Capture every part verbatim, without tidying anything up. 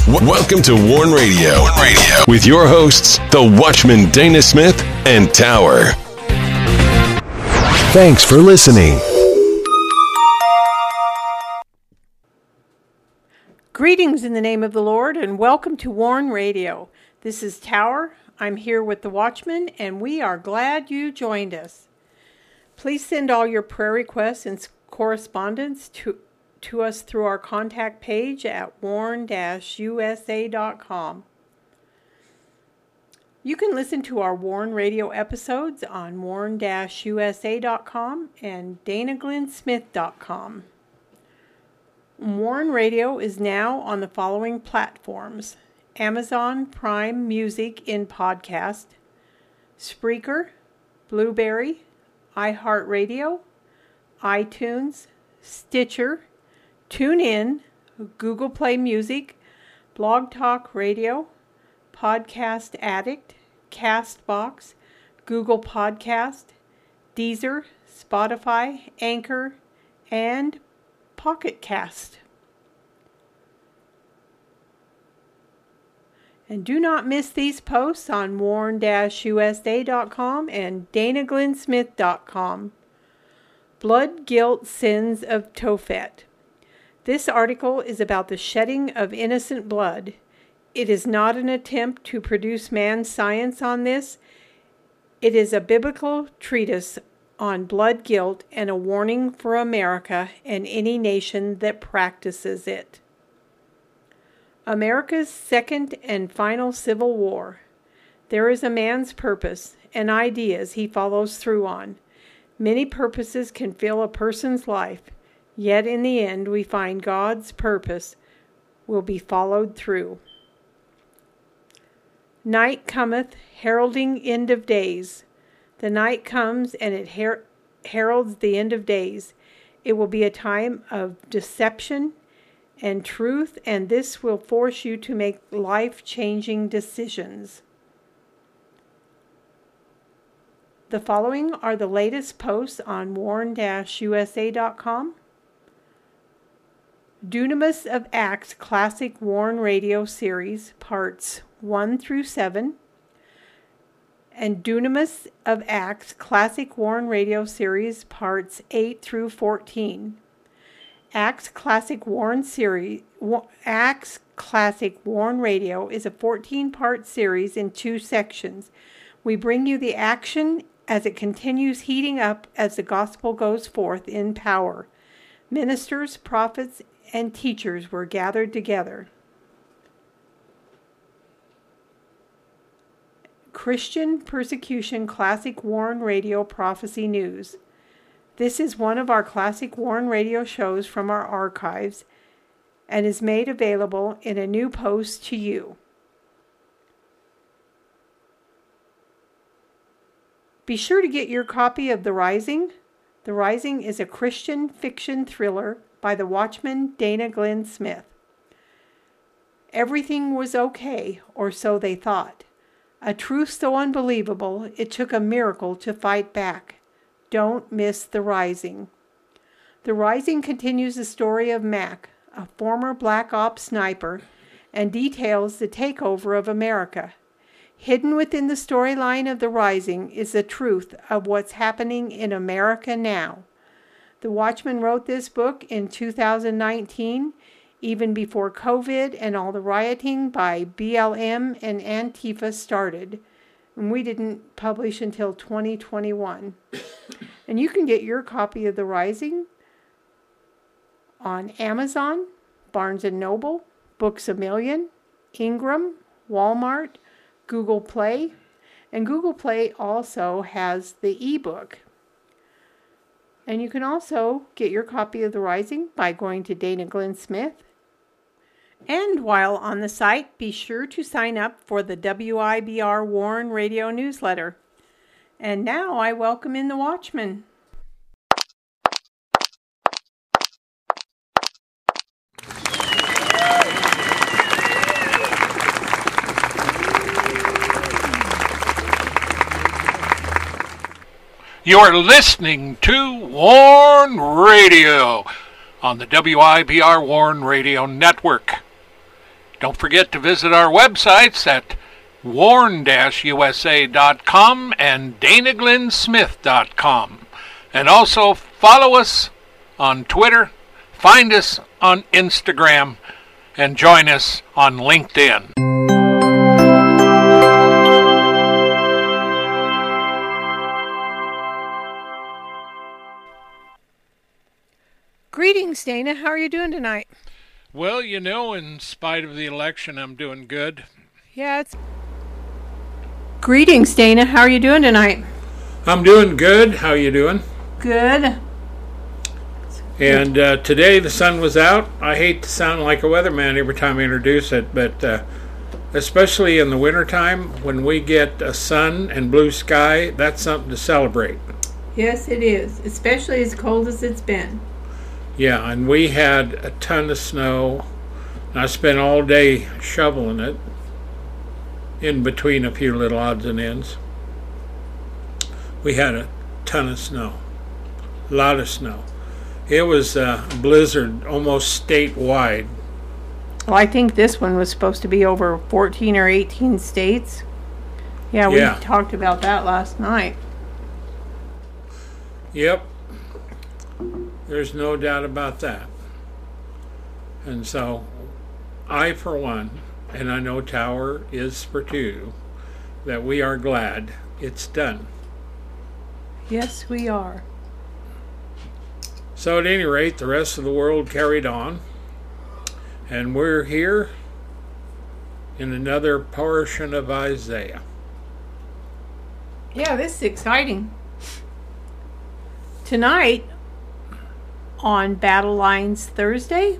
W- welcome to Warn Radio. Warn Radio with your hosts, the Watchman Dana Smith and Tower. Thanks for listening. Greetings in the name of the Lord, and welcome to Warn Radio. This is Tower. I'm here with the Watchman, and we are glad you joined us. Please send all your prayer requests and correspondence to, to us through our contact page at warn dash u s a dot com. You can listen to our Warn Radio episodes on warn dash u s a dot com and dana glenn smith dot com. Warn Radio is now on the following platforms: Amazon Prime Music in podcast, Spreaker, Blueberry, iHeartRadio, iTunes, Stitcher, TuneIn, Google Play Music, Blog Talk Radio, Podcast Addict, Castbox, Google Podcast, Deezer, Spotify, Anchor, and Pocket Cast. And do not miss these posts on warn dash u s a dot com and dana glenn smith dot com. Blood, Guilt, Sins of Tophet. This article is about the shedding of innocent blood. It is not an attempt to produce man's science on this. It is a biblical treatise on blood guilt and a warning for America and any nation that practices it. America's second and final civil war. There is a man's purpose and ideas he follows through on. Many purposes can fill a person's life, yet in the end we find God's purpose will be followed through. Night cometh, heralding end of days. The night comes and it her- heralds the end of days. It will be a time of deception and truth, and this will force you to make life-changing decisions. The following are the latest posts on warn dash u s a dot com. Dunamis of Acts Classic Warn Radio Series, Parts one through seven. And Dunamis of Acts Classic Warn Radio Series, Parts eight through fourteen. Acts Classic Warn Series, Acts Classic Warn Radio is a fourteen-part series in two sections. We bring you the action as it continues heating up as the gospel goes forth in power. Ministers, prophets, and teachers were gathered together. Christian Persecution Classic Warn Radio Prophecy News. This is one of our classic Warn Radio shows from our archives and is made available in a new post to you. Be sure to get your copy of The Rising. The Rising is a Christian fiction thriller by the Watchman Dana Glenn Smith. Everything was okay, or so they thought. A truth so unbelievable, it took a miracle to fight back. Don't miss The Rising. The Rising continues the story of Mac, a former Black Ops sniper, and details the takeover of America. Hidden within the storyline of The Rising is the truth of what's happening in America now. The Watchman wrote this book in two thousand nineteen, even before COVID and all the rioting by B L M and Antifa started. And we didn't publish until twenty twenty-one. And you can get your copy of The Rising on Amazon, Barnes and Noble, Books A Million, Ingram, Walmart, Google Play, and Google Play also has the ebook. And you can also get your copy of The Rising by going to Dana Glenn Smith. And while on the site, be sure to sign up for the W I B R Warn Radio newsletter. And now I welcome in the Watchman. You're listening to Warn Radio on the W I B R Warn Radio Network. Don't forget to visit our websites at warn dash u s a dot com and dana glenn smith dot com. And also follow us on Twitter, find us on Instagram, and join us on LinkedIn. Greetings, Dana. How are you doing tonight? Well, you know, in spite of the election, I'm doing good. Yeah, it's... Greetings, Dana. How are you doing tonight? I'm doing good. How you doing? Good. And uh, today the sun was out. I hate to sound like a weatherman every time I introduce it, but uh, especially in the wintertime, when we get a sun and blue sky, that's something to celebrate. Yes, it is, especially as cold as it's been. Yeah, and we had a ton of snow. I spent all day shoveling it, in between a few little odds and ends. We had a ton of snow, a lot of snow. It was a blizzard almost statewide. Well, I think this one was supposed to be over fourteen or eighteen states. Yeah, we Yeah. talked about that last night. Yep. There's no doubt about that. And so, I for one, and I know Tower is for two, that we are glad it's done. Yes, we are. So at any rate, the rest of the world carried on, and we're here in another portion of Isaiah. Yeah, this is exciting. Tonight, on Battle Lines Thursday,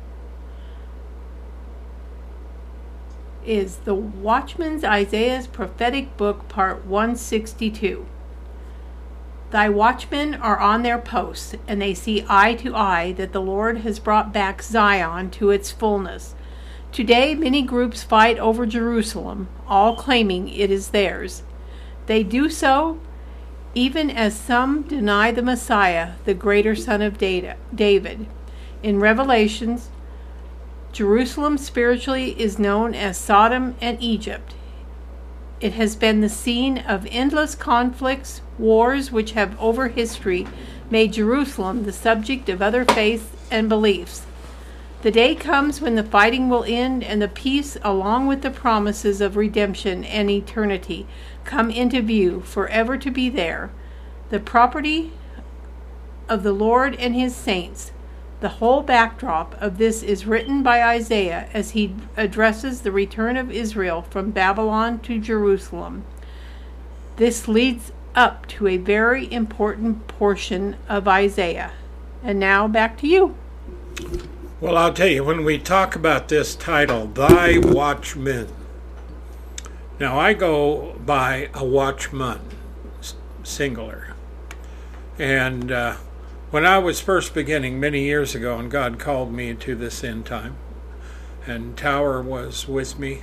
is the Watchman's Isaiah's Prophetic Book, Part one sixty-two. Thy watchmen are on their posts, and they see eye to eye that the Lord has brought back Zion to its fullness. Today, many groups fight over Jerusalem, all claiming it is theirs. They do so even as some deny the Messiah, the greater son of David. In Revelations, Jerusalem spiritually is known as Sodom and Egypt. It has been the scene of endless conflicts, wars which have over history made Jerusalem the subject of other faiths and beliefs. The day comes when the fighting will end and the peace, along with the promises of redemption and eternity, come into view, forever to be there, the property of the Lord and his saints. The whole backdrop of this is written by Isaiah as he addresses the return of Israel from Babylon to Jerusalem. This leads up to a very important portion of Isaiah. And now back to you. Well, I'll tell you, when we talk about this title, Thy Watchmen, now I go by a watchman, singular. And uh, when I was first beginning many years ago, and God called me to this end time, and Tower was with me,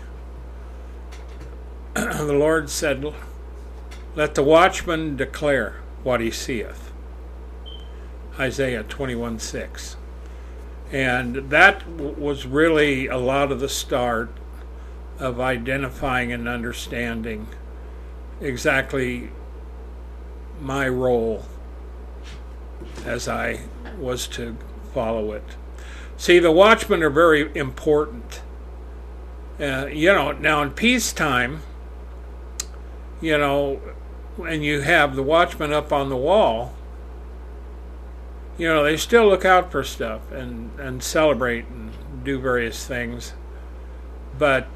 the Lord said, let the watchman declare what he seeth. Isaiah twenty-one six. And that w- was really a lot of the start of identifying and understanding exactly my role as I was to follow it. See, the watchmen are very important. Uh, you know, now in peacetime, you know, when you have the watchmen up on the wall, you know, they still look out for stuff and, and celebrate and do various things. But,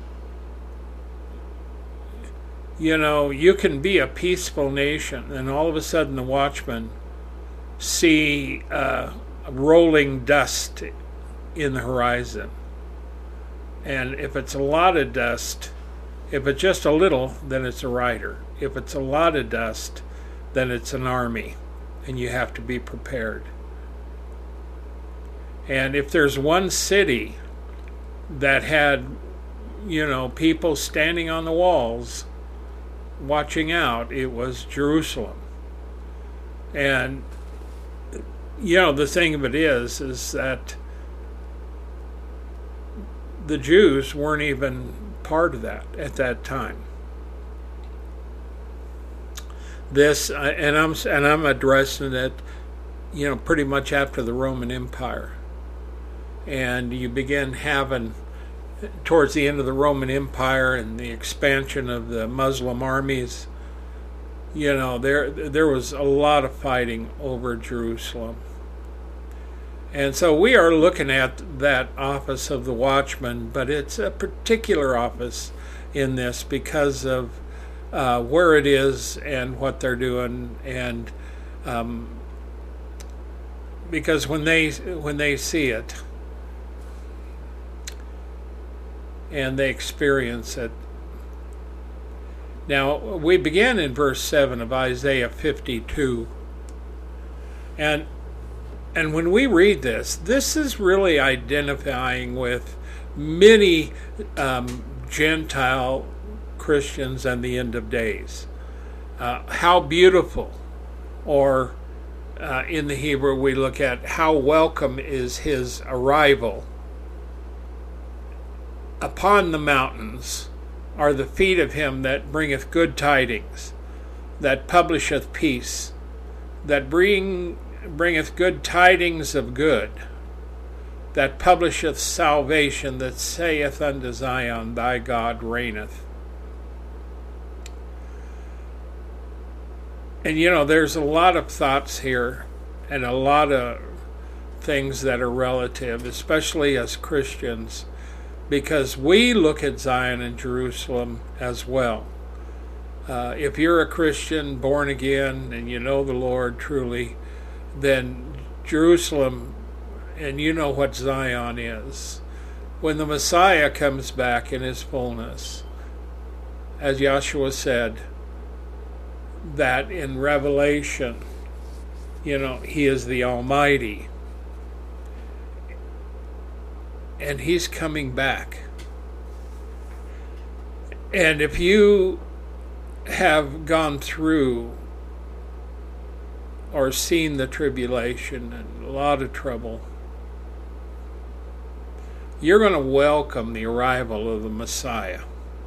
you know, you can be a peaceful nation and all of a sudden the watchmen see uh, rolling dust in the horizon. And if it's a lot of dust, if it's just a little, then it's a rider. If it's a lot of dust, then it's an army, and you have to be prepared. And if there's one city that had, you know, people standing on the walls watching out, it was Jerusalem. And, you know, the thing of it is, is that the Jews weren't even part of that at that time. This, uh, and I'm and I'm addressing it, you know, pretty much after the Roman Empire, and you begin having, towards the end of the Roman Empire and the expansion of the Muslim armies, you know, there there was a lot of fighting over Jerusalem. And so we are looking at that office of the watchman, but it's a particular office in this because of uh, where it is and what they're doing, and um, because when they when they see it and they experience it. Now we begin in verse seven of Isaiah fifty-two, and And when we read this, this is really identifying with many um, Gentile Christians and the end of days. Uh, how beautiful, or uh, in the Hebrew we look at how welcome is his arrival. Upon the mountains are the feet of him that bringeth good tidings, that publisheth peace, that bring bringeth good tidings of good, that publisheth salvation, that saith unto Zion, thy God reigneth. And you know, there's a lot of thoughts here and a lot of things that are relative, especially as Christians, because we look at Zion and Jerusalem as well. Uh, if you're a Christian, born again, and you know the Lord truly, then Jerusalem, and you know what Zion is. When the Messiah comes back in his fullness, as Yahshua said, that in Revelation, you know, he is the Almighty. And he's coming back. And if you have gone through or seen the tribulation and a lot of trouble, you're going to welcome the arrival of the Messiah.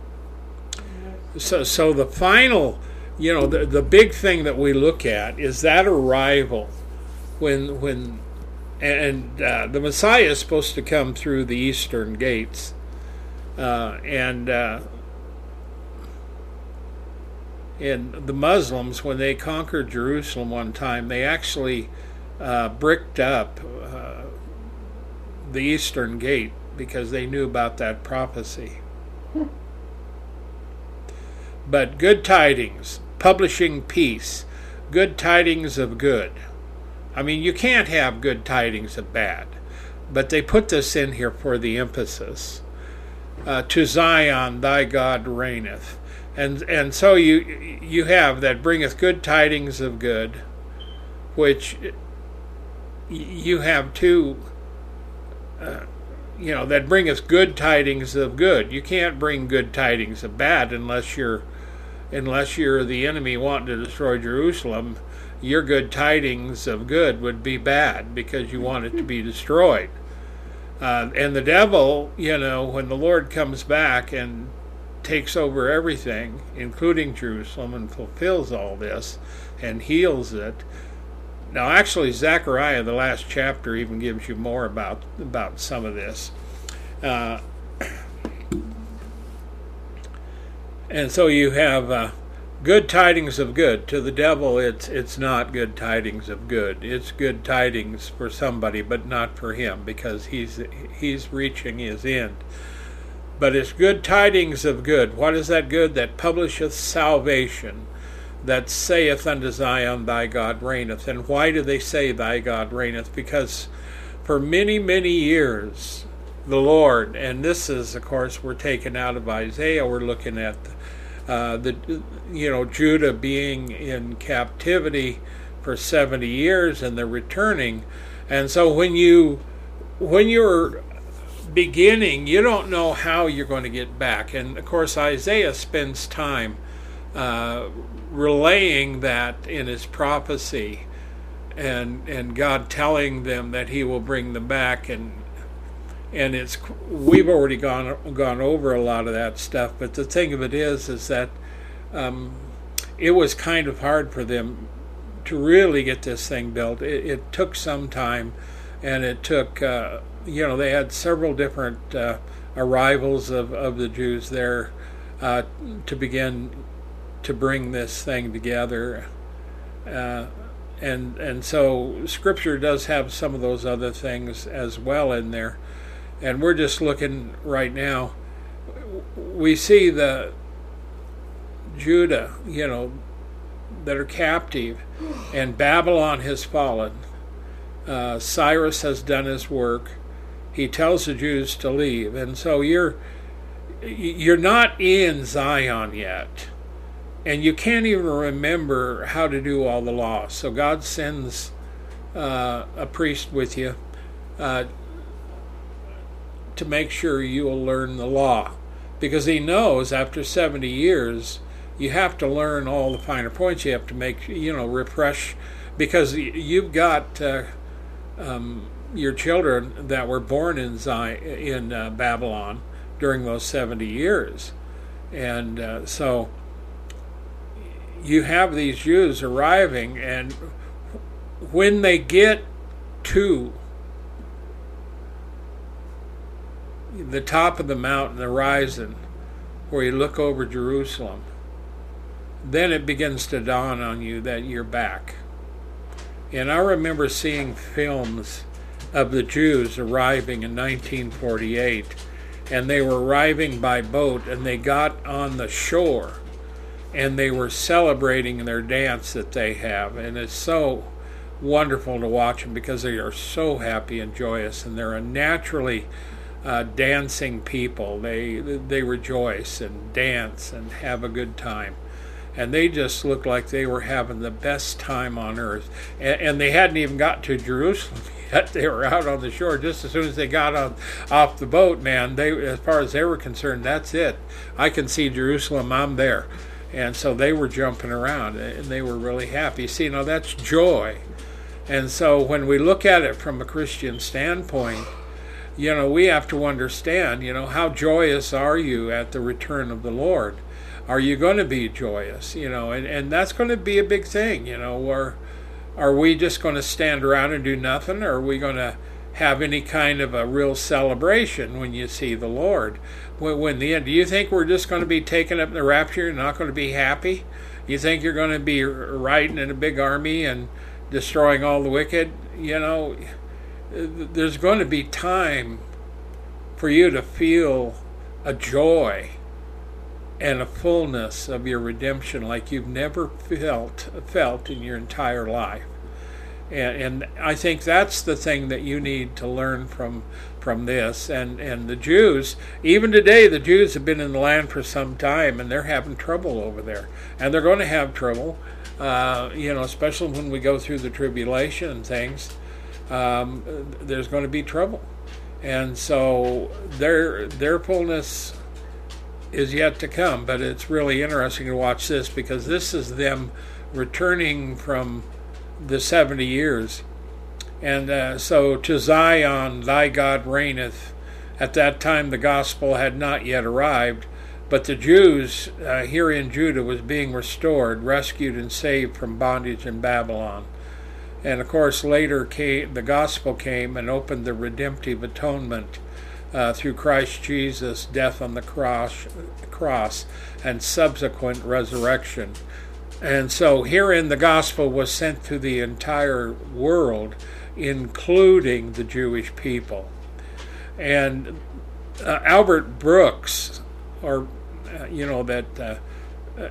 So, so the final, you know, the, the big thing that we look at is that arrival when, when, and uh, the Messiah is supposed to come through the eastern gates, uh, and uh, and the Muslims, when they conquered Jerusalem one time, they actually uh, bricked up uh, the eastern gate because they knew about that prophecy. But good tidings, publishing peace, good tidings of good. I mean, you can't have good tidings of bad, but they put this in here for the emphasis. Uh, to Zion, thy God reigneth. And and so you you have that bringeth good tidings of good, which you have two, uh, you know, that bringeth good tidings of good. You can't bring good tidings of bad unless you're unless you're the enemy wanting to destroy Jerusalem. Your good tidings of good would be bad because you want it to be destroyed. Uh, and the devil, you know, when the Lord comes back and takes over everything, including Jerusalem, and fulfills all this and heals it. Now, actually, Zechariah, the last chapter, even gives you more about about some of this. Uh, and so you have uh, good tidings of good. To the devil, it's it's not good tidings of good. It's good tidings for somebody, but not for him, because he's he's reaching his end. But it's good tidings of good. What is that good? That publisheth salvation, that saith unto Zion, thy God reigneth. And why do they say thy God reigneth? Because for many, many years, the Lord, and this is, of course, we're taken out of Isaiah, we're looking at uh, the, you know, Judah being in captivity for seventy years, and they're returning. And so when you, when you're beginning, you don't know how you're going to get back. And of course Isaiah spends time uh, relaying that in his prophecy, and and God telling them that he will bring them back. And and it's we've already gone gone over a lot of that stuff. But the thing of it is, is that um, it was kind of hard for them to really get this thing built. It, it took some time, and it took uh, you know they had several different uh, arrivals of, of the Jews there uh, to begin to bring this thing together. Uh, and and so Scripture does have some of those other things as well in there. And we're just looking right now. We see the Judah, you know, that are captive, and Babylon has fallen. Uh, Cyrus has done his work. He tells the Jews to leave, and so you're you're not in Zion yet, and you can't even remember how to do all the law. So God sends uh, a priest with you uh, to make sure you will learn the law, because He knows after seventy years you have to learn all the finer points. You have to make, you know, refresh, because you've got uh, um, your children that were born in Zion, in uh, Babylon during those seventy years. And uh, so you have these Jews arriving, and when they get to the top of the mountain, the horizon, where you look over Jerusalem, then it begins to dawn on you that you're back. And I remember seeing films of the Jews arriving in nineteen forty-eight, and they were arriving by boat, and they got on the shore, and they were celebrating their dance that they have. And it's so wonderful to watch them, because they are so happy and joyous, and they're a naturally uh, dancing people. They they rejoice and dance and have a good time. And they just looked like they were having the best time on earth. And, and they hadn't even got to Jerusalem yet. They were out on the shore. Just as soon as they got on off the boat, man, they, as far as they were concerned, that's it. I can see Jerusalem, I'm there. And so they were jumping around, and they were really happy. See, now that's joy. And so when we look at it from a Christian standpoint, you know, we have to understand, you know, how joyous are you at the return of the Lord? Are you going to be joyous? You know, and, and that's going to be a big thing, you know, or are we just going to stand around and do nothing? Or are we going to have any kind of a real celebration when you see the Lord? When, when the end, do you think we're just going to be taken up in the rapture and not going to be happy? You think you're going to be riding in a big army and destroying all the wicked? You know, there's going to be time for you to feel a joy and a fullness of your redemption like you've never felt felt in your entire life. And, and I think that's the thing that you need to learn from from this. And, and the Jews, even today, the Jews have been in the land for some time, and they're having trouble over there. And they're going to have trouble, uh, you know, especially when we go through the tribulation and things. Um, there's going to be trouble. And so their their fullness is yet to come, but it's really interesting to watch this, because this is them returning from the seventy years. And uh, so to Zion thy God reigneth. At that time the gospel had not yet arrived, but the Jews uh, here in Judah was being restored, rescued and saved from bondage in Babylon. And of course later came, the gospel came and opened the redemptive atonement Uh, through Christ Jesus' death on the cross, cross and subsequent resurrection. And so herein the gospel was sent to the entire world, including the Jewish people. And uh, Albert Brooks, or uh, you know, that uh, uh,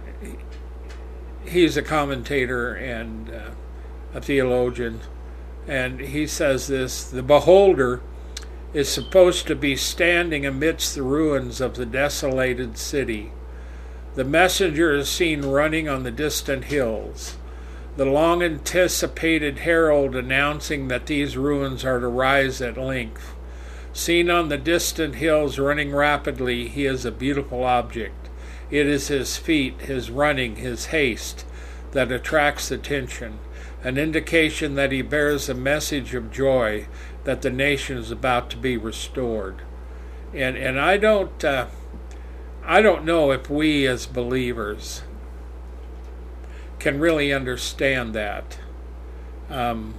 he's a commentator and uh, a theologian, and he says this: the beholder is supposed to be standing amidst the ruins of the desolated city. The messenger is seen running on the distant hills, the long-anticipated herald announcing that these ruins are to rise at length. Seen on the distant hills running rapidly, he is a beautiful object. It is his feet, his running, his haste that attracts attention, an indication that he bears a message of joy that the nation is about to be restored. And and I don't uh, I don't know if we as believers can really understand that. Um,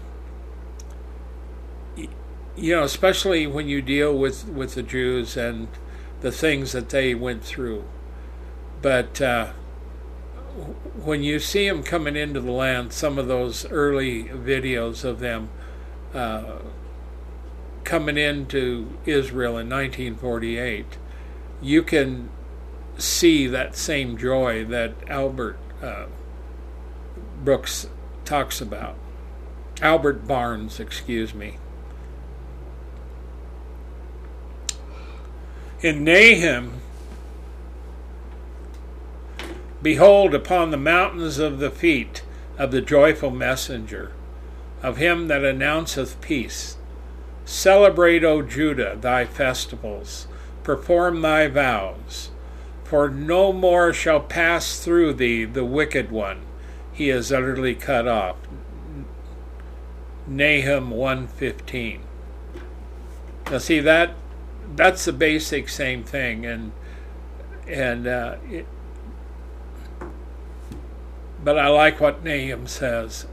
you know, especially when you deal with, with the Jews and the things that they went through. But uh, when you see them coming into the land, some of those early videos of them uh, coming into Israel in nineteen forty-eight, you can see that same joy that Albert uh, Brooks talks about. Albert Barnes, excuse me. In Nahum, behold, upon the mountains of the feet of the joyful messenger, of him that announceth peace. Celebrate, O Judah, thy festivals, perform thy vows, for no more shall pass through thee the wicked one, he is utterly cut off. Nahum one fifteen. Now see, that that's the basic same thing, and and uh, it, but I like what Nahum says.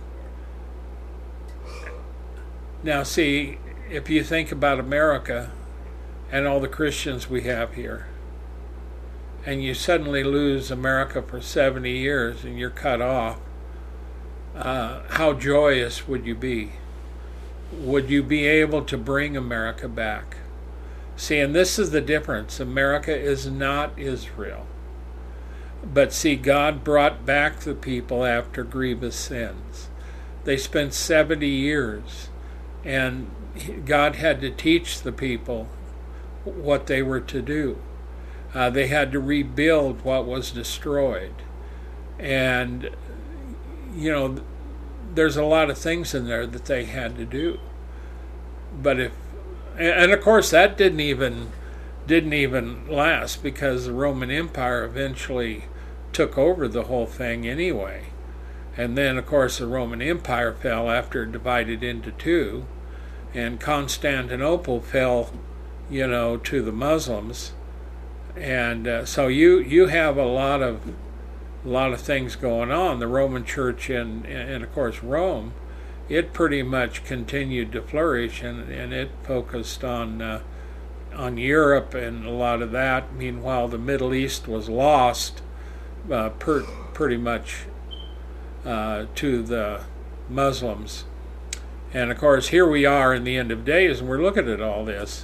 Now see, if you think about America and all the Christians we have here, and you suddenly lose America for seventy years and you're cut off, uh, how joyous would you be? Would you be able to bring America back? See, and this is the difference. America is not Israel. But see, God brought back the people after grievous sins. They spent seventy years, and God had to teach the people what they were to do. Uh, they had to rebuild what was destroyed. And, you know, there's a lot of things in there that they had to do. But if, and of course that didn't even, didn't even last, because the Roman Empire eventually took over the whole thing anyway. And then, of course, the Roman Empire fell after it divided into two, and Constantinople fell, you know, to the Muslims. And uh, so you you have a lot of a lot of things going on. The Roman Church and and of course Rome, it pretty much continued to flourish, and, and it focused on uh, on Europe and a lot of that. Meanwhile, the Middle East was lost uh, per, pretty much uh, to the Muslims. And of course, here we are in the end of days, and we're looking at all this.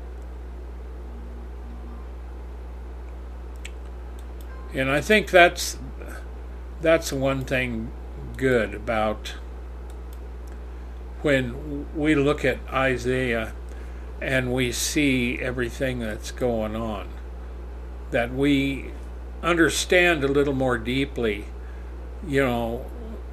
And I think that's that's one thing good about when we look at Isaiah and we see everything that's going on, that we understand a little more deeply, you know,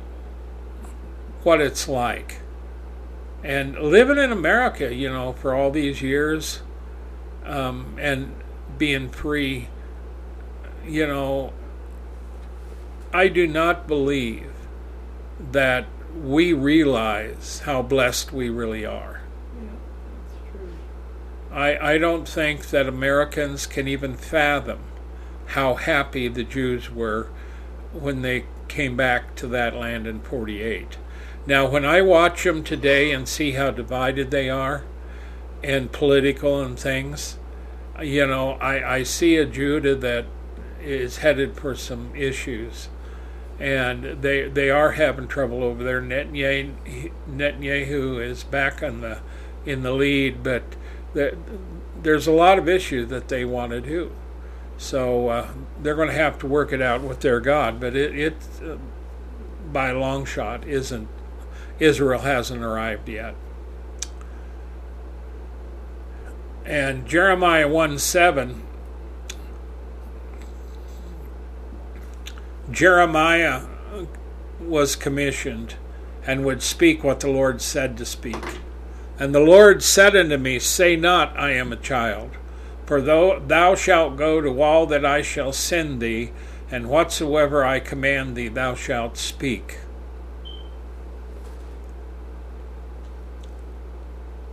what it's like. And living in America, you know, for all these years, um, and being free, you know, I do not believe that we realize how blessed we really are. Yeah, that's true. I, I don't think that Americans can even fathom how happy the Jews were when they came back to that land in forty-eight. Now, when I watch them today and see how divided they are, and political and things, you know, I, I see a Judah that is headed for some issues, and they they are having trouble over there. Netanyahu, Netanyahu is back on the in the lead, but the, there's a lot of issues that they want to do. So uh, they're going to have to work it out with their God. But it, it uh, by a long shot, isn't. Israel hasn't arrived yet. And Jeremiah one seven, Jeremiah was commissioned and would speak what the Lord said to speak. And the Lord said unto me, say not, I am a child, for thou, thou shalt go to all that I shall send thee, and whatsoever I command thee thou shalt speak.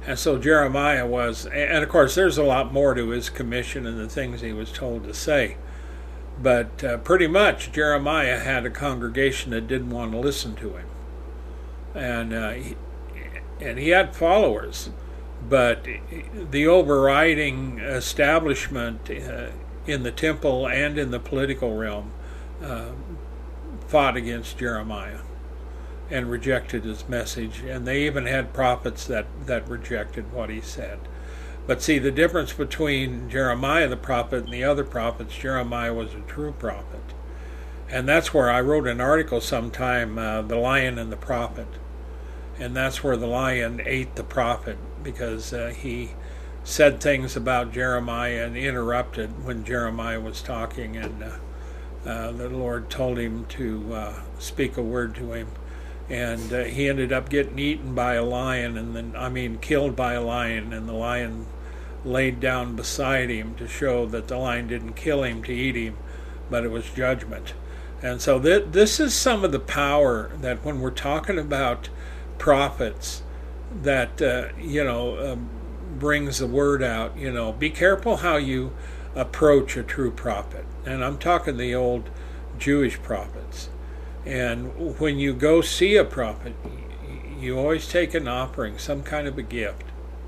And so Jeremiah was, and of course there's a lot more to his commission and the things he was told to say. But uh, pretty much Jeremiah had a congregation that didn't want to listen to him. And, uh, he, and he had followers. But the overriding establishment uh, in the temple and in the political realm uh, fought against Jeremiah and rejected his message. And they even had prophets that, that rejected what he said. But see, the difference between Jeremiah the prophet and the other prophets, Jeremiah was a true prophet. And that's where I wrote an article sometime, uh, The Lion and the Prophet. And that's where the lion ate the prophet, because uh, he said things about Jeremiah and interrupted when Jeremiah was talking, and uh, uh, the Lord told him to uh, speak a word to him. And uh, he ended up getting eaten by a lion, and then, I mean, killed by a lion, and the lion laid down beside him to show that the lion didn't kill him to eat him, but it was judgment. And so th- this is some of the power that when we're talking about prophets, that uh, you know um, brings the word out. You know, be careful how you approach a true prophet, and I'm talking the old Jewish prophets. And when you go see a prophet, you always take an offering, some kind of a gift.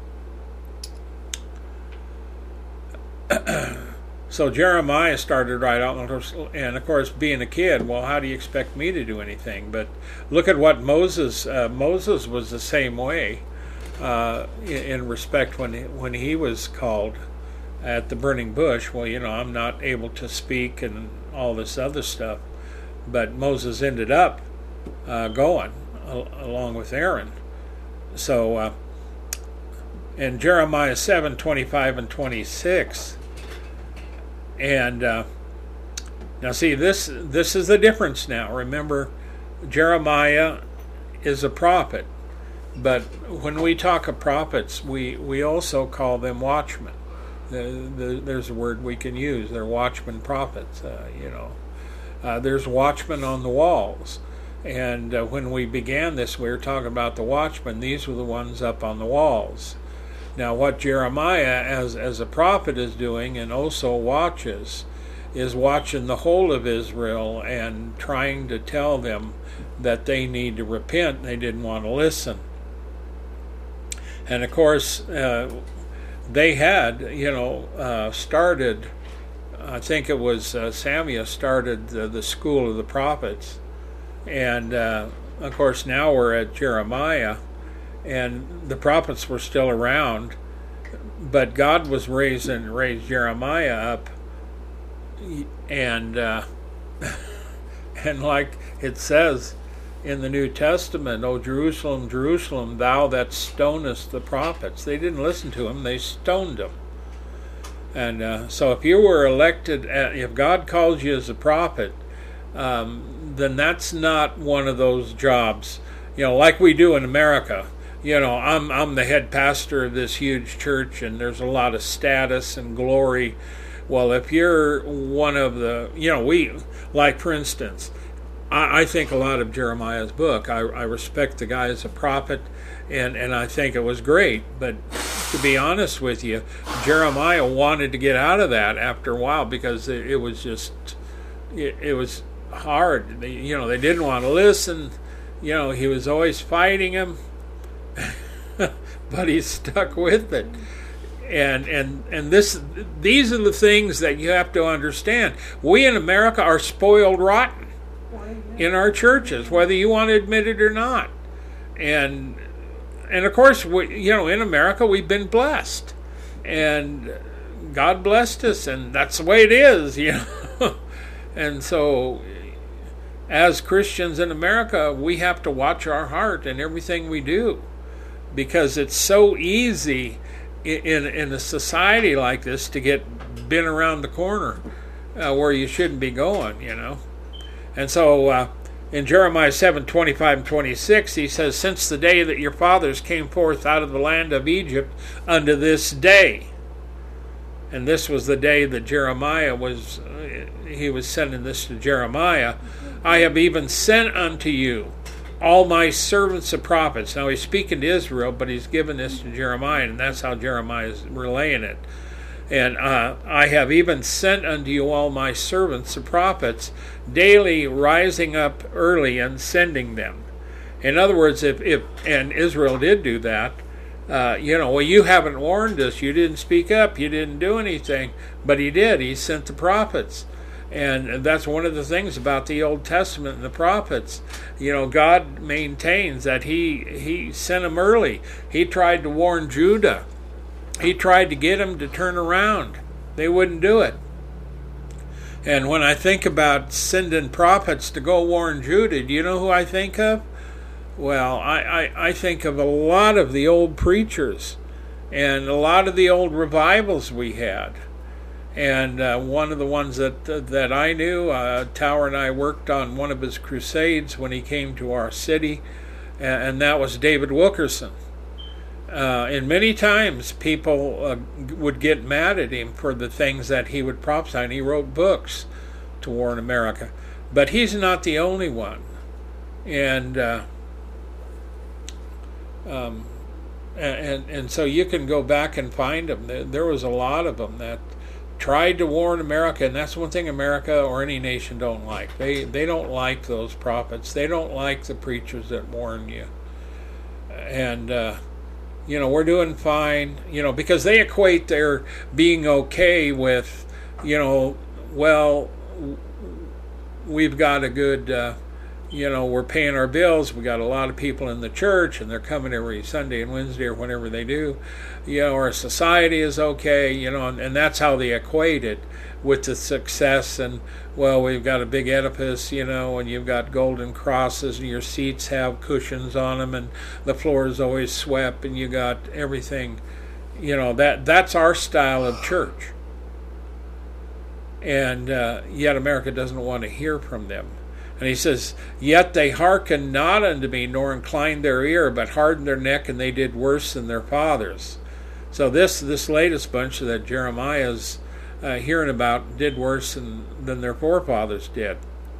So Jeremiah started right out, and of course, being a kid, well, how do you expect me to do anything? But look at what Moses, uh, Moses was the same way uh, in, in respect when he, when he was called at the burning bush. Well, you know, I'm not able to speak and all this other stuff. But Moses ended up uh, going al- along with Aaron. So, uh, in Jeremiah seven, twenty-five and twenty-six, and uh, now see, this this is the difference now. Remember, Jeremiah is a prophet, but when we talk of prophets, we, we also call them watchmen. The, the, there's a word we can use. They're watchmen prophets, uh, you know. Uh, there's watchmen on the walls. And uh, when we began this, we were talking about the watchmen. These were the ones up on the walls. Now, what Jeremiah, as, as a prophet, is doing, and also watches, is watching the whole of Israel and trying to tell them that they need to repent. They didn't want to listen. And, of course, uh, they had, you know, uh, started... I think it was uh, Samuel started the, the school of the prophets. And, uh, of course, now we're at Jeremiah, and the prophets were still around, but God was raising raised Jeremiah up, and uh, and like it says in the New Testament, "O Jerusalem, Jerusalem, thou that stonest the prophets." They didn't listen to him, they stoned them. And uh, so if you were elected, if God calls you as a prophet, um, then that's not one of those jobs, you know, like we do in America. You know, I'm I'm the head pastor of this huge church, and there's a lot of status and glory. Well, if you're one of the, you know, we, like for instance, I, I think a lot of Jeremiah's book. I, I respect the guy as a prophet, and, and I think it was great, but to be honest with you, Jeremiah wanted to get out of that after a while, because it, it was just, it, it was hard. They, you know, they didn't want to listen. You know, he was always fighting him, but he stuck with it. And and and this, these are the things that you have to understand. We in America are spoiled rotten in our churches, whether you want to admit it or not. And And of course, we, you know, in America, we've been blessed, and God blessed us, and that's the way it is, you know. And so, as Christians in America, we have to watch our heart in everything we do, because it's so easy in in a society like this to get bent around the corner uh, where you shouldn't be going, you know. And so, uh, in Jeremiah seven, twenty-five and twenty-six, he says, "Since the day that your fathers came forth out of the land of Egypt unto this day," and this was the day that Jeremiah was, uh, he was sending this to Jeremiah, "I have even sent unto you all my servants the prophets. Now he's speaking to Israel, but he's given this to Jeremiah, and that's how Jeremiah is relaying it. And uh, I have even sent unto you all my servants the prophets, daily rising up early and sending them. In other words, if, if and Israel did do that, uh, you know, well, you haven't warned us, you didn't speak up, you didn't do anything, but he did. He sent the prophets. And that's one of the things about the Old Testament and the prophets. You know, God maintains that he he sent them early. He tried to warn Judah. He tried to get them to turn around. They wouldn't do it. And when I think about sending prophets to go warn Judah, do you know who I think of? Well, I, I, I think of a lot of the old preachers and a lot of the old revivals we had. And uh, one of the ones that uh, that I knew, uh, Tower and I worked on one of his crusades when he came to our city, and, and that was David Wilkerson. Uh, and many times people uh, would get mad at him for the things that he would prophesy, and he wrote books to warn America. But he's not the only one. And uh, um, and, and so you can go back and find them. There, there was a lot of them that tried to warn America, and that's one thing America or any nation don't like. They they don't like those prophets. They don't like the preachers that warn you. And, uh, you know, we're doing fine, you know, because they equate their being okay with, you know, well, we've got a good, uh, you know, we're paying our bills. We got a lot of people in the church, and they're coming every Sunday and Wednesday or whenever they do. You know, our society is okay, you know, and, and that's how they equate it with the success. And, well, we've got a big edifice, you know, and you've got golden crosses, and your seats have cushions on them, and the floor is always swept, and you got everything. You know, that that's our style of church. And uh, yet America doesn't want to hear from them. And he says, yet they hearkened not unto me, nor inclined their ear, but hardened their neck, and they did worse than their fathers. So this this latest bunch that Jeremiah's uh, hearing about did worse than, than their forefathers did.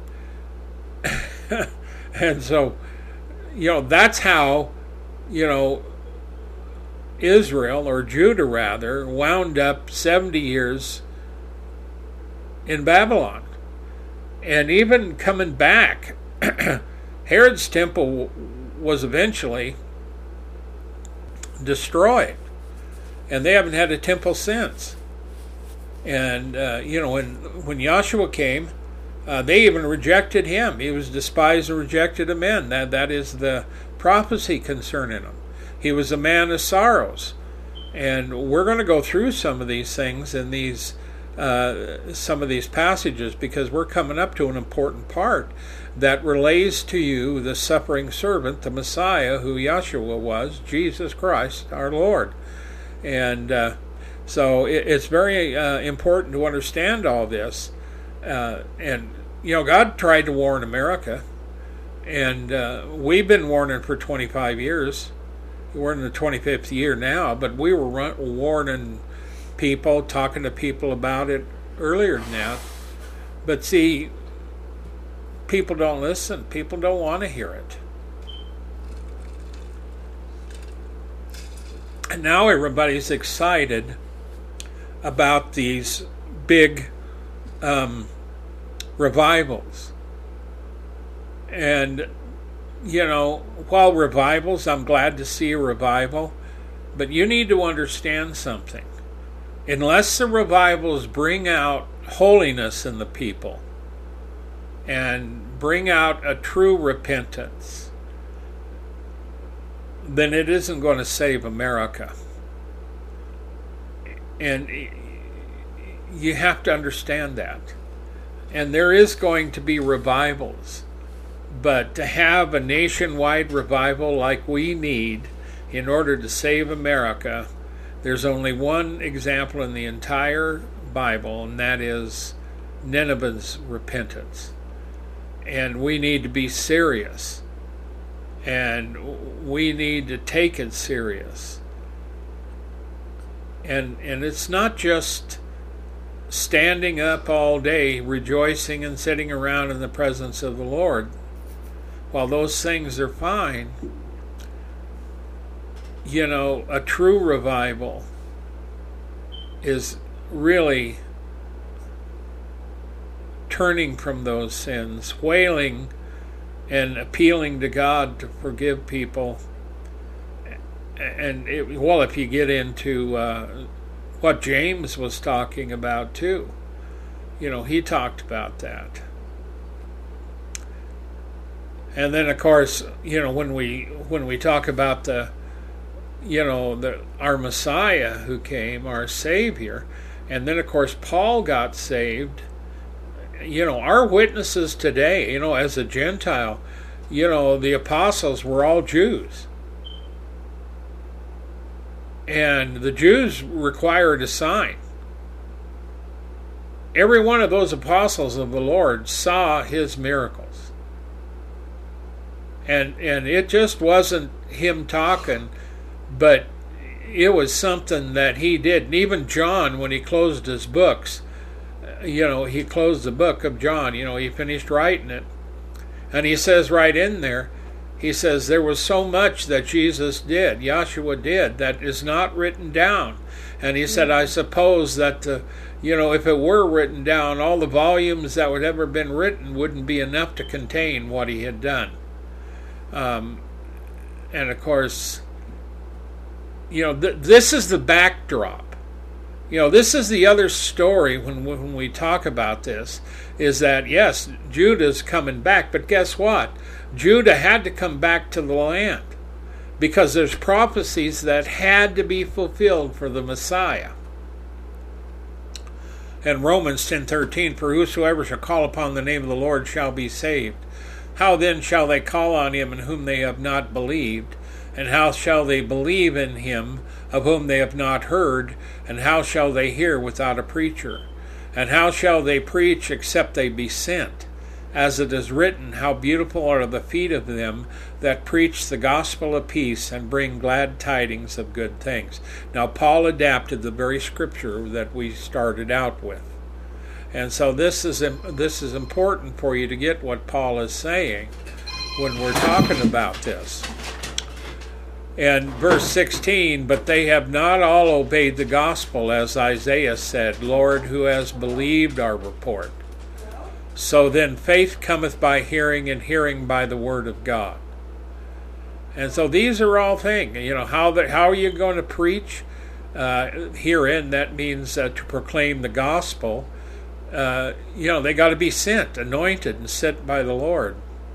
And so, you know, that's how, you know, Israel, or Judah rather, wound up seventy years in Babylon. And even coming back, Herod's temple was eventually destroyed. And they haven't had a temple since. And, uh, you know, when, when Joshua came, uh, they even rejected him. He was despised and rejected of men. That, that is the prophecy concerning him. He was a man of sorrows. And we're going to go through some of these things in these Uh, some of these passages, because we're coming up to an important part that relays to you the suffering servant, the Messiah, who Yeshua was, Jesus Christ, our Lord. And uh, so it, it's very uh, important to understand all this. Uh, and, you know, God tried to warn America, and uh, we've been warning for twenty-five years. We're in the twenty-fifth year now, but we were run- warning people, talking to people about it earlier than that. But see, people don't listen. People don't want to hear it. And now everybody's excited about these big um, revivals. And, you know, while revivals, I'm glad to see a revival, but you need to understand something. Unless the revivals bring out holiness in the people and bring out a true repentance, then it isn't going to save America. And you have to understand that. And there is going to be revivals. But to have a nationwide revival like we need in order to save America, there's only one example in the entire Bible, and that is Nineveh's repentance. And we need to be serious. And we need to take it serious. And and it's not just standing up all day rejoicing and sitting around in the presence of the Lord. while those things are fine, you know, a true revival is really turning from those sins, wailing and appealing to God to forgive people. And, it, well, if you get into uh, what James was talking about too, you know, he talked about that. And then, of course, you know, when we when we talk about the, you know, the our Messiah who came, our Savior, and then, of course, Paul got saved. You know, our witnesses today, you know, as a Gentile, you know, the apostles were all Jews. And the Jews required a sign. Every one of those apostles of the Lord saw his miracles. And and it just wasn't him talking, but it was something that he did. And even John, when he closed his books, you know, he closed the book of John, you know, he finished writing it. And he says right in there, he says, there was so much that Jesus did, Yahshua did, that is not written down. And he said, I suppose that, uh, you know, if it were written down, all the volumes that would ever been written wouldn't be enough to contain what he had done. Um, and of course, you know, th- this is the backdrop. You know, this is the other story when when we talk about this, is that, yes, Judah's coming back, but guess what? Judah had to come back to the land because there's prophecies that had to be fulfilled for the Messiah. And Romans ten thirteen, for whosoever shall call upon the name of the Lord shall be saved. How then shall they call on him in whom they have not believed? And how shall they believe in him of whom they have not heard? And how shall they hear without a preacher? And how shall they preach except they be sent? As it is written, how beautiful are the feet of them that preach the gospel of peace and bring glad tidings of good things. Now, Paul adapted the very scripture that we started out with. And so this is this is important for you to get what Paul is saying when we're talking about this. And verse sixteen, but they have not all obeyed the gospel, as Isaiah said, Lord, who has believed our report? So then faith cometh by hearing, and hearing by the word of God. And so these are all things, you know, how the, how are you going to preach? Uh, herein, that means uh, to proclaim the gospel. Uh, you know, they got to be sent, anointed, and sent by the Lord.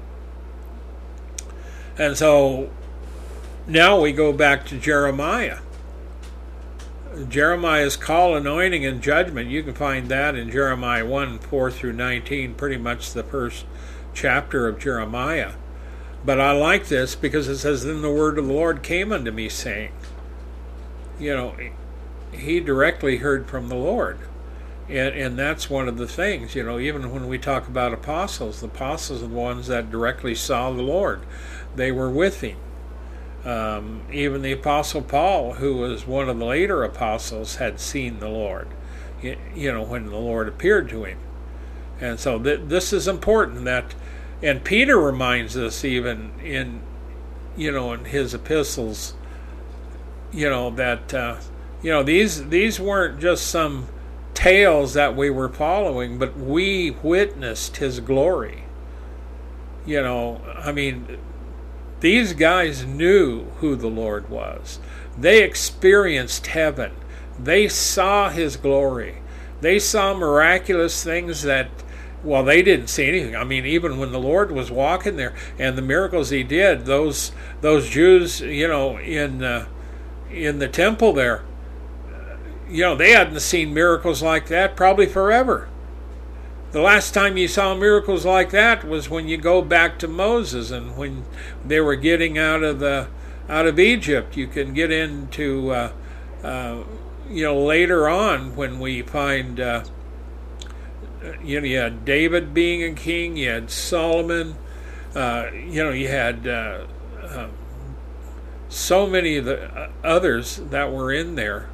And so now we go back to Jeremiah. Jeremiah's call, anointing, and judgment. You can find that in Jeremiah one, four through nineteen, pretty much the first chapter of Jeremiah. But I like this because it says, then the word of the Lord came unto me, saying, you know, he directly heard from the Lord. And, and that's one of the things, you know, even when we talk about apostles, the apostles are the ones that directly saw the Lord. They were with him. Um, even the Apostle Paul, who was one of the later apostles, had seen the Lord, you, you know, when the Lord appeared to him. And so th- this is important. That, and Peter reminds us even in, you know, in his epistles, you know, that, uh, you know, these these weren't just some tales that we were following, but we witnessed his glory. You know, I mean, these guys knew who the Lord was. They experienced heaven. They saw his glory. They saw miraculous things that, well, they didn't see anything. I mean, even when the Lord was walking there and the miracles he did, those those Jews, you know, in uh, in the temple there, you know, they hadn't seen miracles like that probably forever. The last time you saw miracles like that was when you go back to Moses and when they were getting out of the out of Egypt. You can get into, uh, uh, you know, later on when we find, uh, you know, you had David being a king, you had Solomon, uh, you know, you had uh, uh, so many of the others that were in there.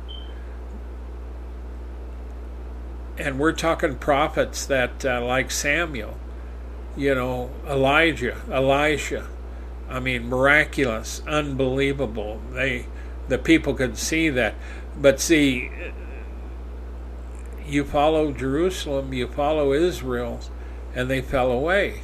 And we're talking prophets that, uh, like Samuel, you know, Elijah, Elisha. I mean, miraculous, unbelievable. They, the people could see that. But see, you follow Jerusalem, you follow Israel, and they fell away.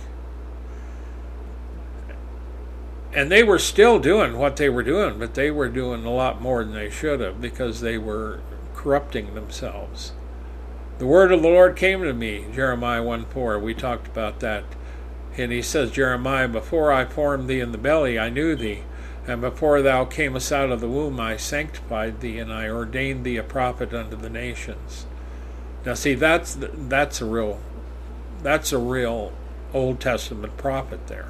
And they were still doing what they were doing, but they were doing a lot more than they should have because they were corrupting themselves. The word of the Lord came to me, Jeremiah one four. We talked about that. And he says, Jeremiah, before I formed thee in the belly, I knew thee. And before thou camest out of the womb, I sanctified thee, and I ordained thee a prophet unto the nations. Now see, that's that's a real, that's a real Old Testament prophet there.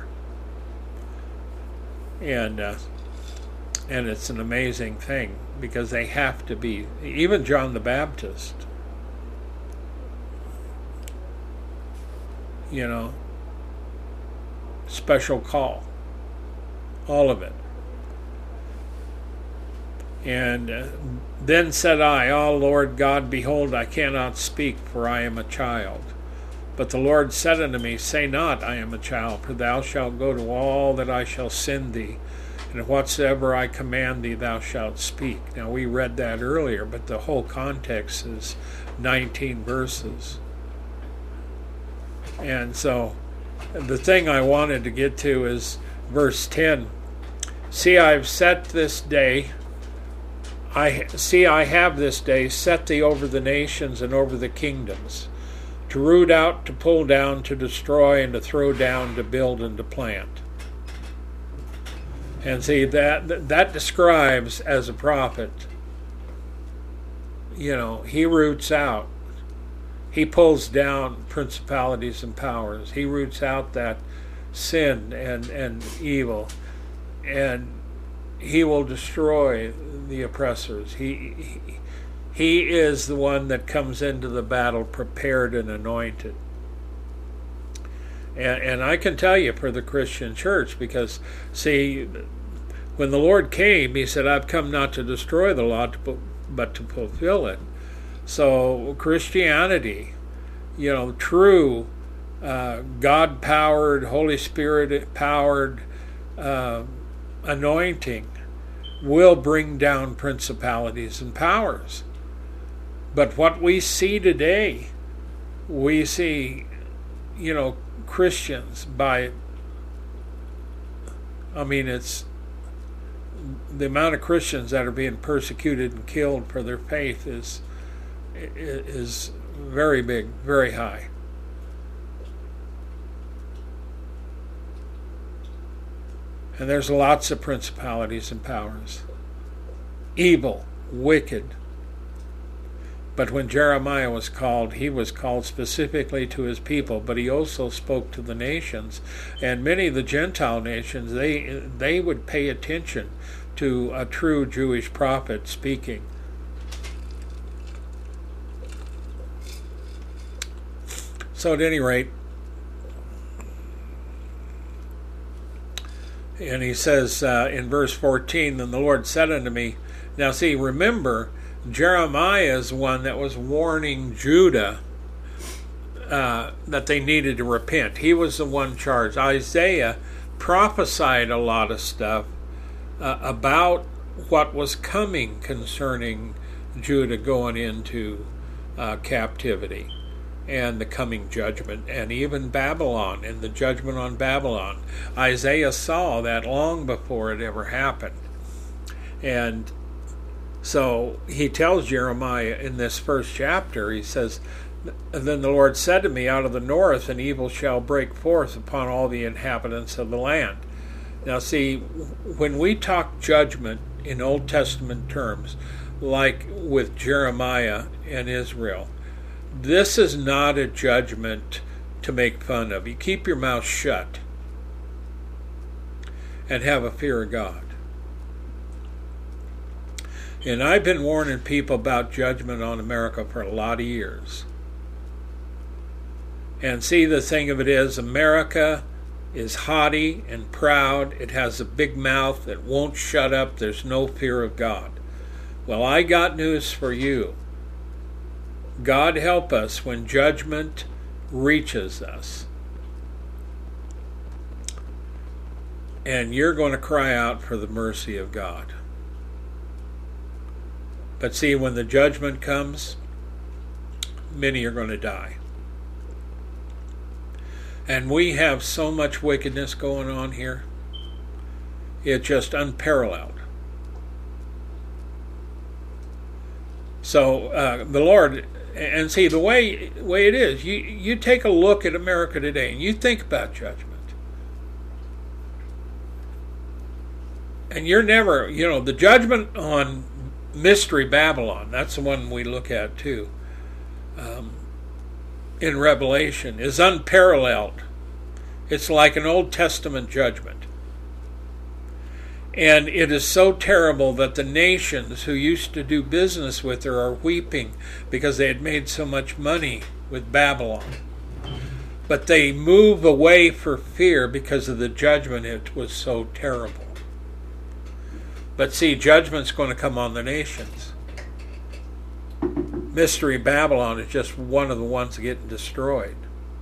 And uh, and it's an amazing thing because they have to be. Even John the Baptist, you know, special call, all of it. And uh, then said I, O Lord God, behold, I cannot speak, for I am a child. But the Lord said unto me, Say not, I am a child, for thou shalt go to all that I shall send thee, and whatsoever I command thee thou shalt speak. Now we read that earlier, but the whole context is nineteen verses. And so the thing I wanted to get to is verse ten. See, I have set this day, I see I have this day set thee over the nations and over the kingdoms, to root out, to pull down, to destroy, and to throw down, to build, and to plant. And see, that that describes, as a prophet, you know, he roots out. He pulls down principalities and powers. He roots out that sin and, and evil. And he will destroy the oppressors. He, he He is the one that comes into the battle prepared and anointed. And, and I can tell you for the Christian church, because, see, when the Lord came, he said, I've come not to destroy the law, but to fulfill it. So Christianity, you know, true uh, God-powered, Holy Spirit-powered uh, anointing will bring down principalities and powers. But what we see today, we see, you know, Christians by, I mean, it's the amount of Christians that are being persecuted and killed for their faith is is very big, very high. And there's lots of principalities and powers. Evil, wicked. But when Jeremiah was called, he was called specifically to his people, but he also spoke to the nations. And many of the Gentile nations, they they would pay attention to a true Jewish prophet speaking. So at any rate, and he says uh, in verse fourteen, Then the Lord said unto me, now see, remember, Jeremiah is one that was warning Judah uh, that they needed to repent. He was the one charged. Isaiah prophesied a lot of stuff uh, about what was coming concerning Judah going into uh, captivity and the coming judgment, and even Babylon and the judgment on Babylon. Isaiah saw that long before it ever happened. And so he tells Jeremiah in this first chapter, he says, Then the Lord said to me, Out of the north an evil shall break forth upon all the inhabitants of the land. Now see, when we talk judgment in Old Testament terms, like with Jeremiah and Israel, this is not a judgment to make fun of. You keep your mouth shut and have a fear of God. And I've been warning people about judgment on America for a lot of years. And see, the thing of it is, America is haughty and proud. It has a big mouth. It won't shut up. There's no fear of God. Well, I got news for you. God help us when judgment reaches us. and you're going to cry out for the mercy of God. But see, when the judgment comes, many are going to die. And we have so much wickedness going on here. It's just unparalleled. So uh, the Lord, and see, the way way it is, you, you take a look at America today and you think about judgment. And you're never, you know, the judgment on Mystery Babylon, that's the one we look at too, um, in Revelation, is unparalleled. It's like an Old Testament judgment. And it is so terrible that the nations who used to do business with her are weeping because they had made so much money with Babylon. But they move away for fear because of the judgment. It was so terrible. But see, judgment's going to come on the nations. Mystery Babylon is just one of the ones getting destroyed.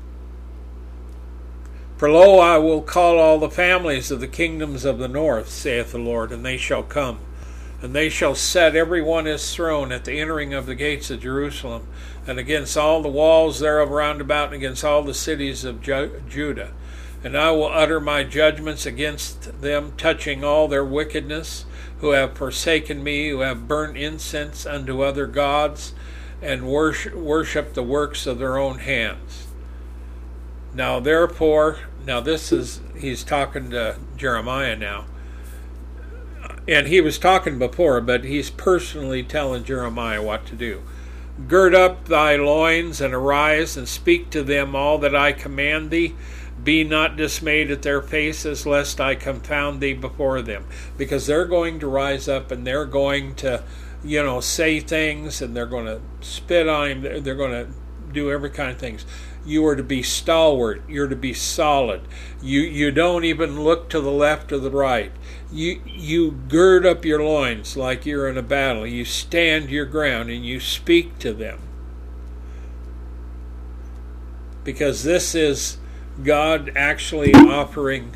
For lo, I will call all the families of the kingdoms of the north, saith the Lord, and they shall come. And they shall set every one his throne at the entering of the gates of Jerusalem, and against all the walls thereof round about, and against all the cities of Ju- Judah. And I will utter my judgments against them, touching all their wickedness, who have forsaken me, who have burnt incense unto other gods, and worship, worship the works of their own hands. Now therefore, now this is, he's talking to Jeremiah now. And he was talking before, but he's personally telling Jeremiah what to do. Gird up thy loins and arise and speak to them all that I command thee. Be not dismayed at their faces, lest I confound thee before them. Because they're going to rise up and they're going to, you know, say things, and they're going to spit on him. They're going to do every kind of things. You are to be stalwart. You're to be solid. You you don't even look to the left or the right. You you gird up your loins like you're in a battle. You stand your ground and you speak to them. Because this is God actually offering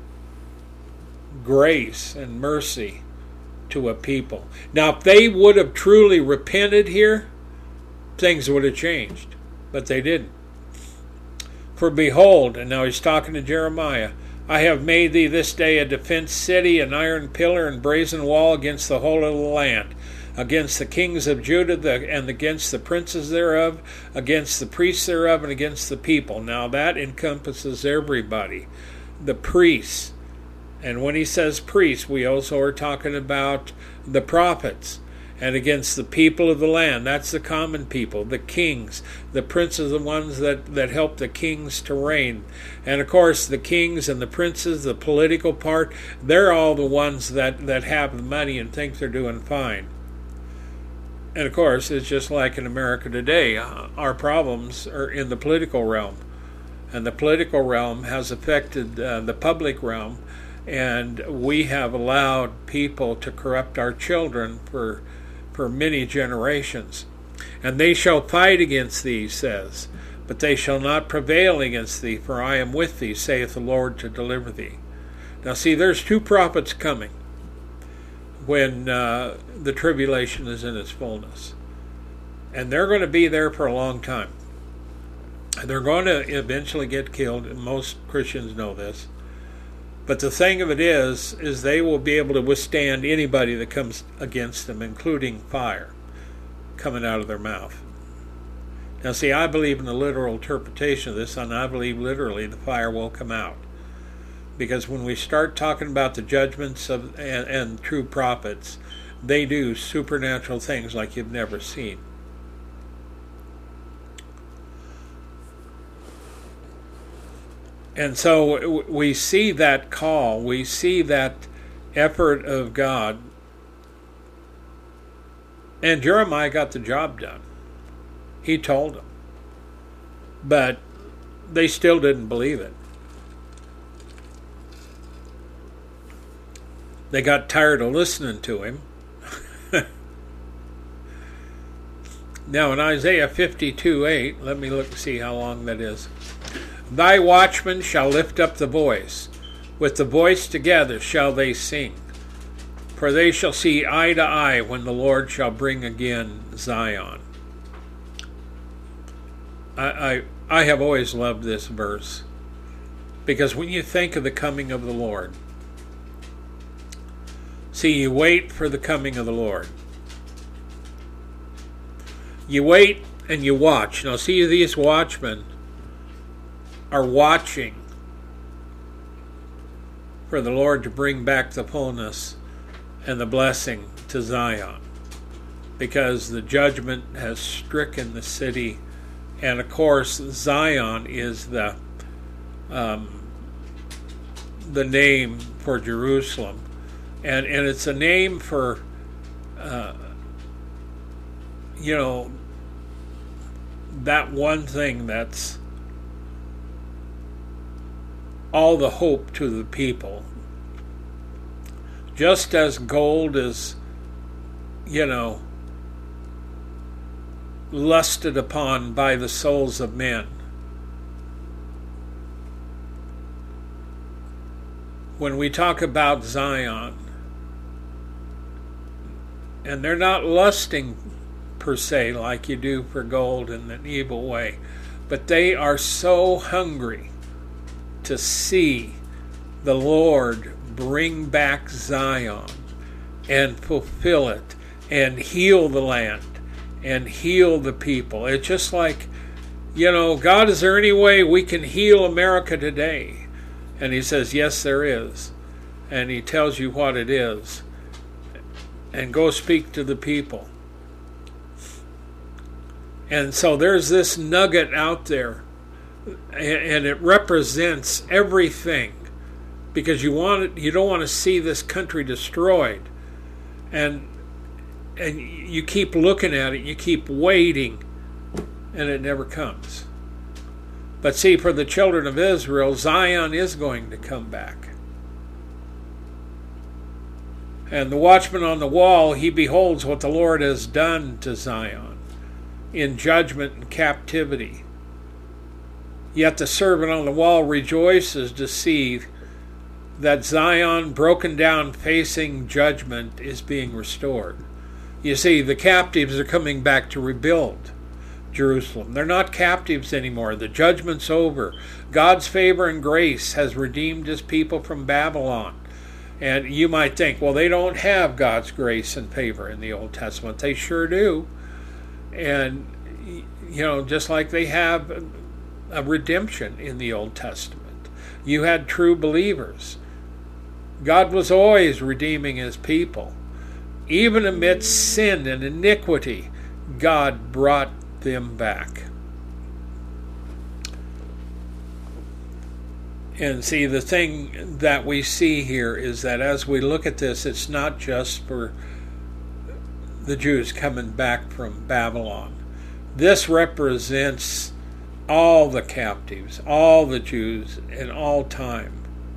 grace and mercy to a people. Now, if they would have truly repented here, things would have changed. But they didn't. For behold, and now he's talking to Jeremiah, I have made thee this day a defense city, an iron pillar and brazen wall against the whole of the land, against the kings of Judah the, and against the princes thereof, against the priests thereof, and against the people. Now that encompasses everybody. The priests. And when he says priests, we also are talking about the prophets. And against the people of the land, that's the common people, the kings, the princes, the ones that, that help the kings to reign. And of course, the kings and the princes, the political part, they're all the ones that, that have the money and think they're doing fine. And of course, it's just like in America today. Our problems are in the political realm. And the political realm has affected uh, the public realm. And we have allowed people to corrupt our children for for many generations. And they shall fight against thee, says, but they shall not prevail against thee, for I am with thee, saith the Lord, to deliver thee. Now see, there's two prophets coming when uh, the tribulation is in its fullness. And they're going to be there for a long time. They're going to eventually get killed, and most Christians know this. But the thing of it is, is they will be able to withstand anybody that comes against them, including fire coming out of their mouth. Now see, I believe in the literal interpretation of this, and I believe literally the fire will come out. Because when we start talking about the judgments of and, and true prophets, they do supernatural things like you've never seen. And so we see that call, we see that effort of God. And Jeremiah got the job done. He told them. But they still didn't believe it. They got tired of listening to him. Now in Isaiah fifty-two eight, let me look and see how long that is. Thy watchmen shall lift up the voice. With the voice together shall they sing. For they shall see eye to eye when the Lord shall bring again Zion. I, I, I have always loved this verse. Because when you think of the coming of the Lord, see, you wait for the coming of the Lord. You wait and you watch. Now see, these watchmen are watching for the Lord to bring back the fullness and the blessing to Zion, because the judgment has stricken the city, and of course Zion is the um, the name for Jerusalem, and and it's a name for uh, you know, that one thing that's all the hope to the people. Just as gold is, you know, lusted upon by the souls of men, when we talk about Zion, and they're not lusting per se like you do for gold in an evil way, but they are so hungry to see the Lord bring back Zion and fulfill it and heal the land and heal the people. It's just like, you know, God, is there any way we can heal America today? And he says, yes, there is. And he tells you what it is. And go speak to the people. And so there's this nugget out there, and it represents everything, because you want it, you don't want to see this country destroyed, and and you keep looking at it, you keep waiting, and it never comes. But see, for the children of Israel, Zion is going to come back. And the watchman on the wall, he beholds what the Lord has done to Zion in judgment and captivity. Yet the servant on the wall rejoices to see that Zion, broken down, facing judgment, is being restored. You see, the captives are coming back to rebuild Jerusalem. They're not captives anymore. The judgment's over. God's favor and grace has redeemed his people from Babylon. And you might think, well, they don't have God's grace and favor in the Old Testament. They sure do. And, you know, just like they have a redemption in the Old Testament. You had true believers. God was always redeeming his people. Even amidst sin and iniquity, God brought them back. And see, the thing that we see here is that as we look at this, it's not just for the Jews coming back from Babylon. This represents all the captives, all the Jews in all time.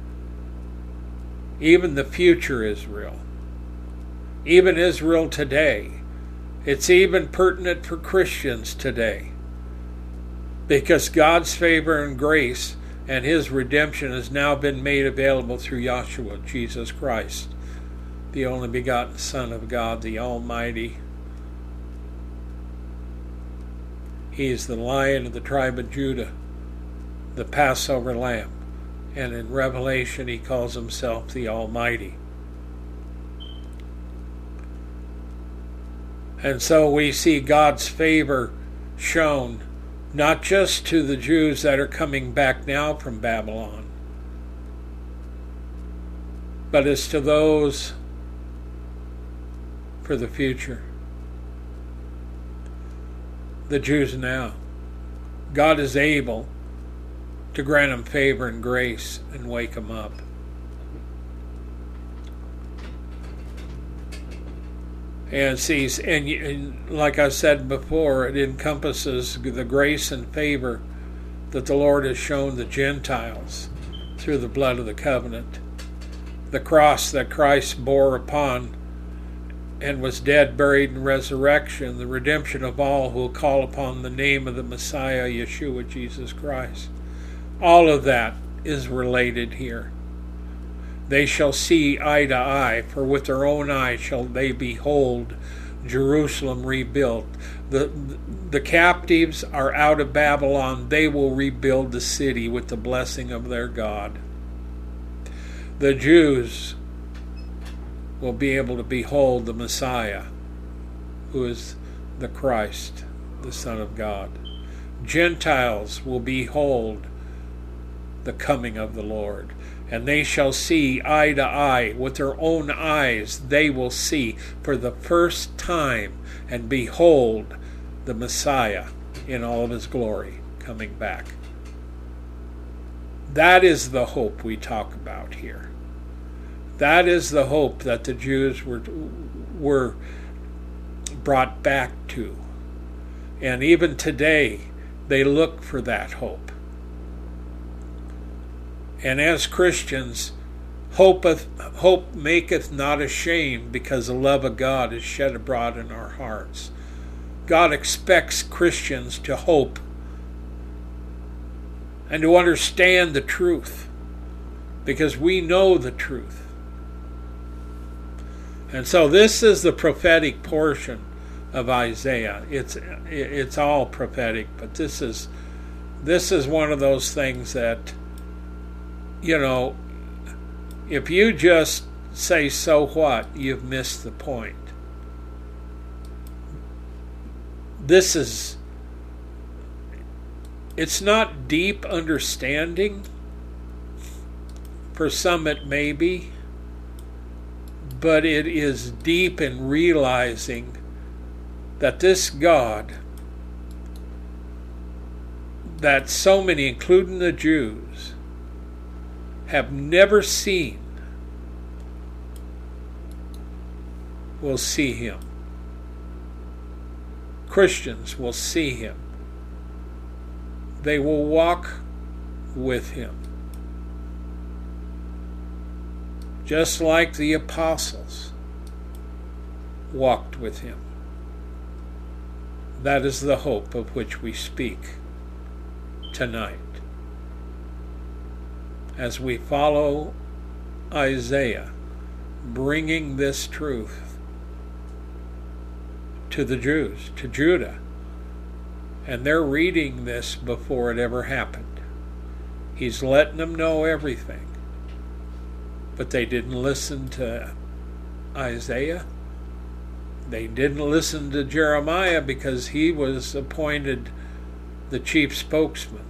Even the future Israel. Even Israel today. It's even pertinent for Christians today. Because God's favor and grace and his redemption has now been made available through Yahshua, Jesus Christ, the only begotten Son of God, the Almighty. He is the Lion of the tribe of Judah, the Passover Lamb. And in Revelation he calls himself the Almighty. And so we see God's favor shown not just to the Jews that are coming back now from Babylon, but it's to those for the future. The Jews now. God is able to grant them favor and grace and wake them up. And sees, and, and like I said before, it encompasses the grace and favor that the Lord has shown the Gentiles through the blood of the covenant. The cross that Christ bore upon and was dead, buried, and resurrection, the redemption of all who will call upon the name of the Messiah, Yeshua, Jesus Christ. All of that is related here. They shall see eye to eye, for with their own eyes shall they behold Jerusalem rebuilt. The, the captives are out of Babylon. They will rebuild the city with the blessing of their God. The Jews will be able to behold the Messiah, who is the Christ, the Son of God. Gentiles will behold the coming of the Lord, and they shall see eye to eye. With their own eyes they will see for the first time, and behold the Messiah in all of his glory coming back. That is the hope we talk about here. That is the hope that the Jews were were brought back to. And even today, they look for that hope. And as Christians, hopeth, hope maketh not ashamed, because the love of God is shed abroad in our hearts. God expects Christians to hope and to understand the truth, because we know the truth. And so this is the prophetic portion of Isaiah. It's it's all prophetic, but this is this is one of those things that, you know, if you just say so what, you've missed the point. This is, it's not deep understanding. For some it may be, but it is deep in realizing that this God, that so many, including the Jews, have never seen, will see him. Christians will see him. They will walk with him. Just like the apostles walked with him. That is the hope of which we speak tonight, as we follow Isaiah, bringing this truth to the Jews, to Judah. And they're reading this before it ever happened. He's letting them know everything. But they didn't listen to Isaiah. They didn't listen to Jeremiah, because he was appointed the chief spokesman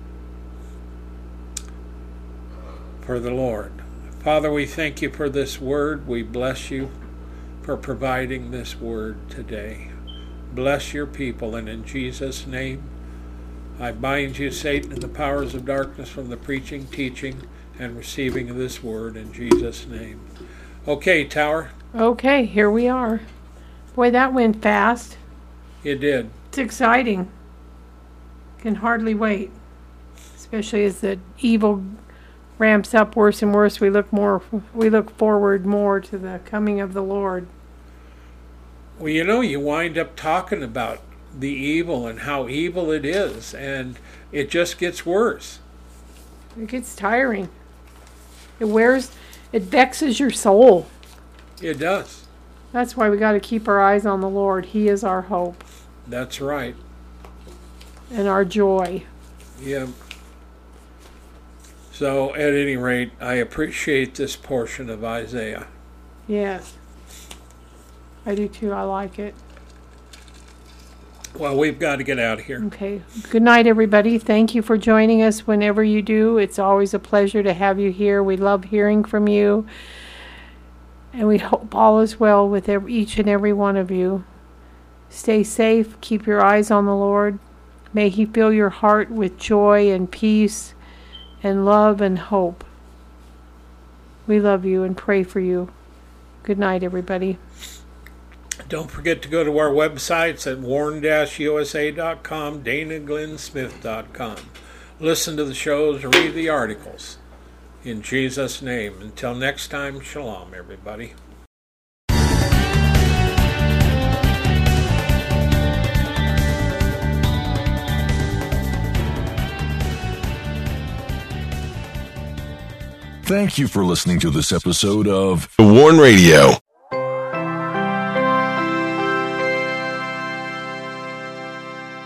for the Lord. Father, we thank you for this word. We bless you for providing this word today. Bless your people, and in Jesus' name, I bind you, Satan, and the powers of darkness from the preaching, teaching, and receiving of this word in Jesus' name. Okay, Tower. Okay, here we are. Boy, that went fast. It did. It's exciting. Can hardly wait. Especially as the evil ramps up worse and worse, we look more we look forward more to the coming of the Lord. Well, you know, you wind up talking about the evil and how evil it is, and it just gets worse. It gets tiring. It wears, it vexes your soul. It does. That's why we got to keep our eyes on the Lord. He is our hope. That's right. And our joy. Yeah. So, at any rate, I appreciate this portion of Isaiah. Yes. I do too. I like it. Well, we've got to get out of here. Okay. Good night, everybody. Thank you for joining us whenever you do. It's always a pleasure to have you here. We love hearing from you. And we hope all is well with every, each and every one of you. Stay safe. Keep your eyes on the Lord. May He fill your heart with joy and peace and love and hope. We love you and pray for you. Good night, everybody. Don't forget to go to our websites at warn dash U S A dot com, Dana Glenn Smith dot com. Listen to the shows, read the articles. In Jesus' name. Until next time, shalom, everybody. Thank you for listening to this episode of The Warn Radio.